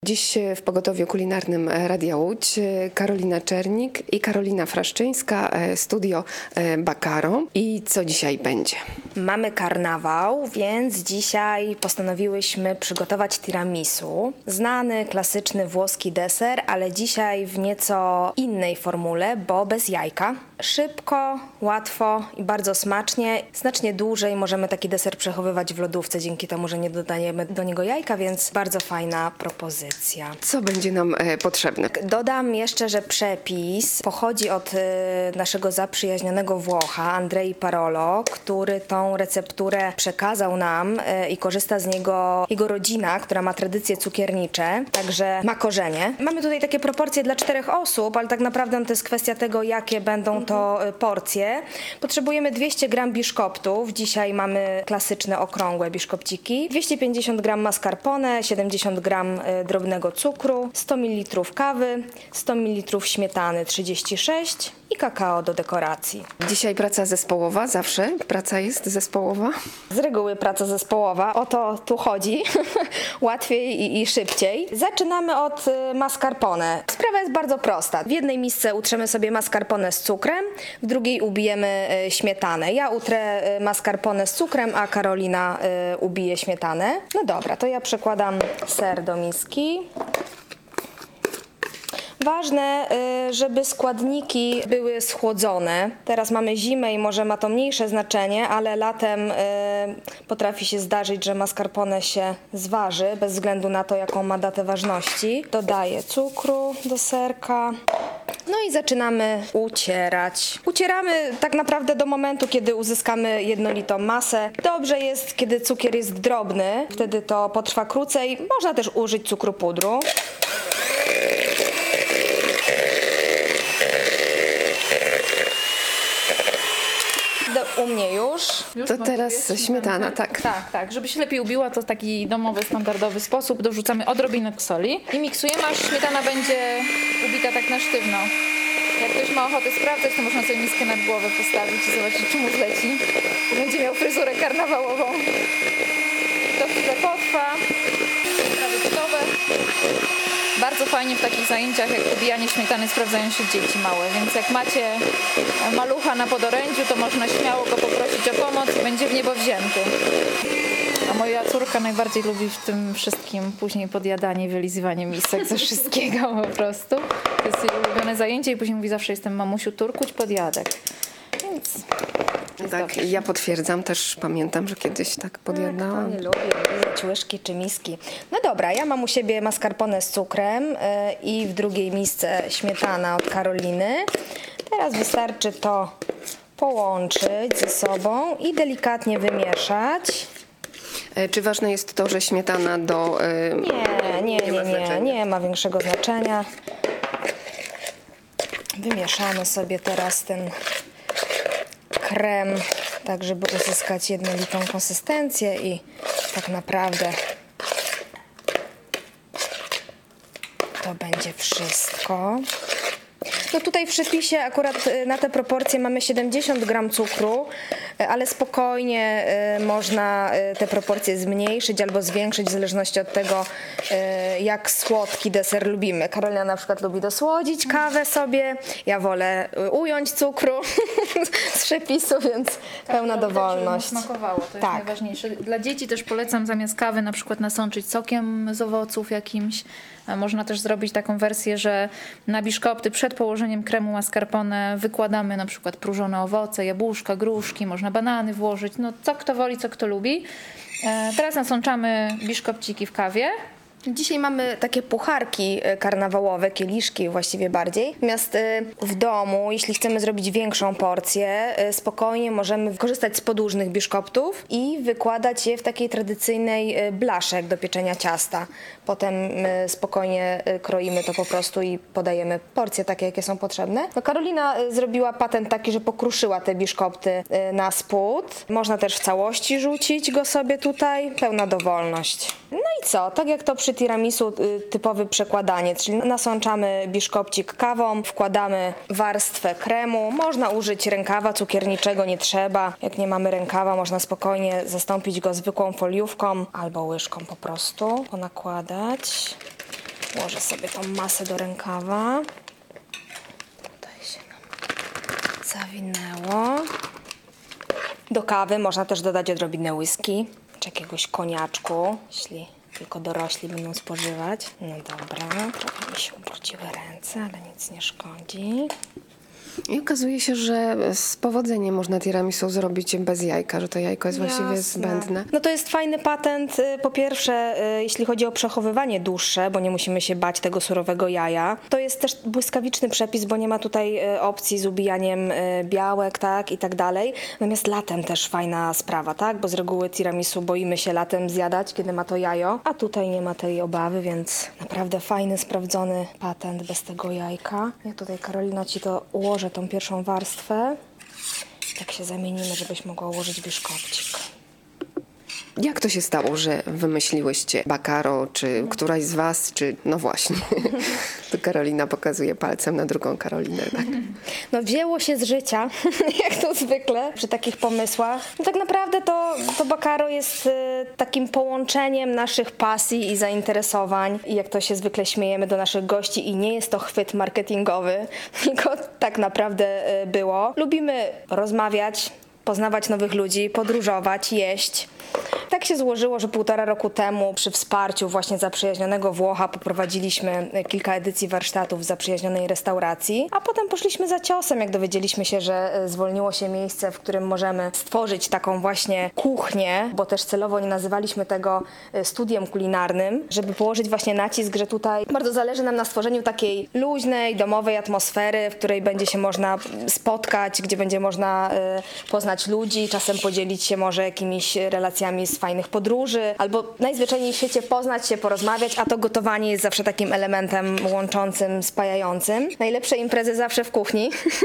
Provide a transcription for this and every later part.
Dziś w pogotowiu kulinarnym Radia Łódź Karolina Czernik i Karolina Fraszczyńska, studio Baccaro. I co dzisiaj będzie? Mamy karnawał, więc dzisiaj postanowiłyśmy przygotować tiramisu. Znany, klasyczny włoski deser, ale dzisiaj w nieco innej formule, bo bez jajka. Szybko, łatwo i bardzo smacznie. Znacznie dłużej możemy taki deser przechowywać w lodówce dzięki temu, że nie dodajemy do niego jajka, więc bardzo fajna propozycja. Co będzie nam potrzebne? Dodam jeszcze, że przepis pochodzi od naszego zaprzyjaźnionego Włocha, Andrei Parolo, który tą recepturę przekazał nam i korzysta z niego jego rodzina, która ma tradycje cukiernicze, także ma korzenie. Mamy tutaj takie proporcje dla 4 osób, ale tak naprawdę to jest kwestia tego, jakie będą to porcje. Potrzebujemy 200 g biszkoptów, dzisiaj mamy klasyczne okrągłe biszkopciki, 250 g mascarpone, 70 g drobnego cukru, 100 ml kawy, 100 ml śmietany 36 i kakao do dekoracji. Dzisiaj praca zespołowa, zawsze praca jest zespołowa? Z reguły praca zespołowa, o to tu chodzi, łatwiej i szybciej. Zaczynamy od mascarpone. Sprawa jest bardzo prosta. W jednej misce utrzemy sobie mascarpone z cukrem, w drugiej ubijemy śmietanę. Ja utrę mascarpone z cukrem, a Karolina ubije śmietanę. No dobra, to ja przekładam ser do miski. Ważne, żeby składniki były schłodzone. Teraz mamy zimę i może ma to mniejsze znaczenie, ale latem potrafi się zdarzyć, że mascarpone się zważy, bez względu na to, jaką ma datę ważności. Dodaję cukru do serka. No i zaczynamy ucierać. Ucieramy tak naprawdę do momentu, kiedy uzyskamy jednolitą masę. Dobrze jest, kiedy cukier jest drobny, wtedy to potrwa krócej. Można też użyć cukru pudru. U mnie już. To teraz śmietana, tak. Tak, żeby się lepiej ubiła, to taki domowy, standardowy sposób. Dorzucamy odrobinę soli i miksujemy, aż śmietana będzie ubita tak na sztywno. Jak ktoś ma ochotę sprawdzać, to można sobie miskę nad głowę postawić i zobaczyć, czy mu zleci. Będzie miał fryzurę karnawałową. To chwilę potrwa. Prawie gotowe. Bardzo fajnie w takich zajęciach jak ubijanie śmietany sprawdzają się dzieci małe, więc jak macie malucha na podorędziu, to można śmiało go poprosić o pomoc i będzie w niebo wzięty. A moja córka najbardziej lubi w tym wszystkim później podjadanie, wylizywanie misek ze wszystkiego po prostu. To jest jej ulubione zajęcie i później mówi zawsze: jestem mamusiu, turkuć podjadek. Więc tak, ja potwierdzam, też pamiętam, że kiedyś tak podjadałam. Nie lubię lizać łyżki czy miski. No dobra, ja mam u siebie mascarpone z cukrem i w drugiej misce śmietana od Karoliny. Teraz wystarczy to połączyć ze sobą i delikatnie wymieszać. Czy ważne jest to, że śmietana do... Nie ma większego znaczenia. Wymieszamy sobie teraz ten krem, tak żeby uzyskać jednolitą konsystencję i tak naprawdę to będzie wszystko. No tutaj w przepisie akurat na te proporcje mamy 70 g cukru, ale spokojnie można te proporcje zmniejszyć albo zwiększyć w zależności od tego, jak słodki deser lubimy. Karolina na przykład lubi dosłodzić kawę sobie, ja wolę ująć cukru z przepisu, więc pełna dowolność. Żeby mu smakowało, to jest najważniejsze. Dla dzieci też polecam zamiast kawy na przykład nasączyć sokiem z owoców jakimś. Można też zrobić taką wersję, że na biszkopty przed położeniem kremu mascarpone wykładamy na przykład próżone owoce, jabłuszka, gruszki, można banany włożyć, no co kto woli, co kto lubi. Teraz nasączamy biszkopciki w kawie. Dzisiaj mamy takie pucharki karnawałowe, kieliszki właściwie bardziej. Natomiast w domu, jeśli chcemy zrobić większą porcję, spokojnie możemy korzystać z podłużnych biszkoptów i wykładać je w takiej tradycyjnej blasze jak do pieczenia ciasta. Potem spokojnie kroimy to po prostu i podajemy porcje takie, jakie są potrzebne. No Karolina zrobiła patent taki, że pokruszyła te biszkopty na spód. Można też w całości rzucić go sobie tutaj. Pełna dowolność. No i co? Tak jak to przy tiramisu typowy przekładaniec, czyli nasączamy biszkopcik kawą, wkładamy warstwę kremu. Można użyć rękawa cukierniczego, nie trzeba. Jak nie mamy rękawa, można spokojnie zastąpić go zwykłą foliówką albo łyżką po prostu, ponakładać. Włożę sobie tą masę do rękawa. Tutaj się nam zawinęło. Do kawy można też dodać odrobinę whisky, czy jakiegoś koniaczku, jeśli tylko dorośli będą spożywać. No dobra, trochę mi się ubrudziły ręce, ale nic nie szkodzi. I okazuje się, że z powodzeniem można tiramisu zrobić bez jajka, że to jajko jest właściwie Jasne. zbędne. No to jest fajny patent, po pierwsze, jeśli chodzi o przechowywanie dłuższe, bo nie musimy się bać tego surowego jaja. To jest też błyskawiczny przepis, bo nie ma tutaj opcji z ubijaniem białek, tak, i tak dalej. Natomiast latem też fajna sprawa, tak, bo z reguły tiramisu boimy się latem zjadać, kiedy ma to jajo, a tutaj nie ma tej obawy, więc naprawdę fajny, sprawdzony patent bez tego jajka. Ja tutaj, Karolina, ci to ułożę tą pierwszą warstwę. Tak się zamienimy, żebyś mogła ułożyć biszkopcik. Jak to się stało, że wymyśliłyście Baccaro, czy któraś z was, czy no właśnie, tu Karolina pokazuje palcem na drugą Karolinę, tak? No wzięło się z życia, jak to zwykle przy takich pomysłach. No tak naprawdę to Baccaro jest takim połączeniem naszych pasji i zainteresowań. I jak to się zwykle śmiejemy do naszych gości, i nie jest to chwyt marketingowy, tylko tak naprawdę było. Lubimy rozmawiać, poznawać nowych ludzi, podróżować, jeść. Tak się złożyło, że 1,5 roku temu przy wsparciu właśnie zaprzyjaźnionego Włocha poprowadziliśmy kilka edycji warsztatów w zaprzyjaźnionej restauracji, a potem poszliśmy za ciosem, jak dowiedzieliśmy się, że zwolniło się miejsce, w którym możemy stworzyć taką właśnie kuchnię, bo też celowo nie nazywaliśmy tego studiem kulinarnym, żeby położyć właśnie nacisk, że tutaj bardzo zależy nam na stworzeniu takiej luźnej, domowej atmosfery, w której będzie się można spotkać, gdzie będzie można poznać ludzi, czasem podzielić się może jakimiś relacjami z fajnych podróży, albo najzwyczajniej w świecie poznać się, porozmawiać, a to gotowanie jest zawsze takim elementem łączącym, spajającym. Najlepsze imprezy zawsze w kuchni,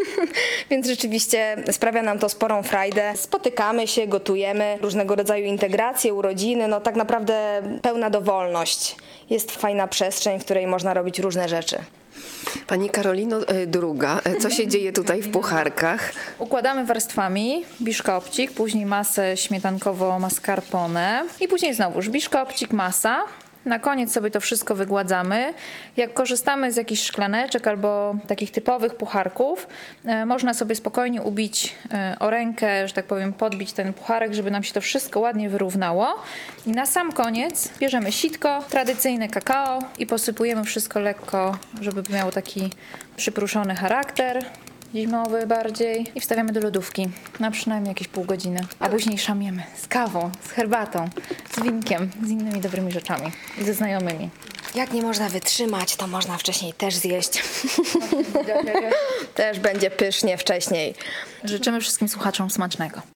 więc rzeczywiście sprawia nam to sporą frajdę. Spotykamy się, gotujemy, różnego rodzaju integracje, urodziny, no tak naprawdę pełna dowolność. Jest fajna przestrzeń, w której można robić różne rzeczy. Pani Karolino, druga, co się dzieje tutaj w pucharkach? Układamy warstwami biszkopcik, później masę śmietankowo-mascarpone i później znowuż biszkopcik, masa. Na koniec sobie to wszystko wygładzamy. Jak korzystamy z jakichś szklaneczek albo takich typowych pucharków, można sobie spokojnie ubić o rękę, że tak powiem, podbić ten pucharek, żeby nam się to wszystko ładnie wyrównało. I na sam koniec bierzemy sitko, tradycyjne kakao i posypujemy wszystko lekko, żeby miało taki przypruszony charakter. Zimowy bardziej i wstawiamy do lodówki na przynajmniej jakieś pół godziny, a później szamiemy z kawą, z herbatą, z winkiem, z innymi dobrymi rzeczami i ze znajomymi. Jak nie można wytrzymać, to można wcześniej też zjeść. Też będzie pysznie wcześniej. Życzymy wszystkim słuchaczom smacznego.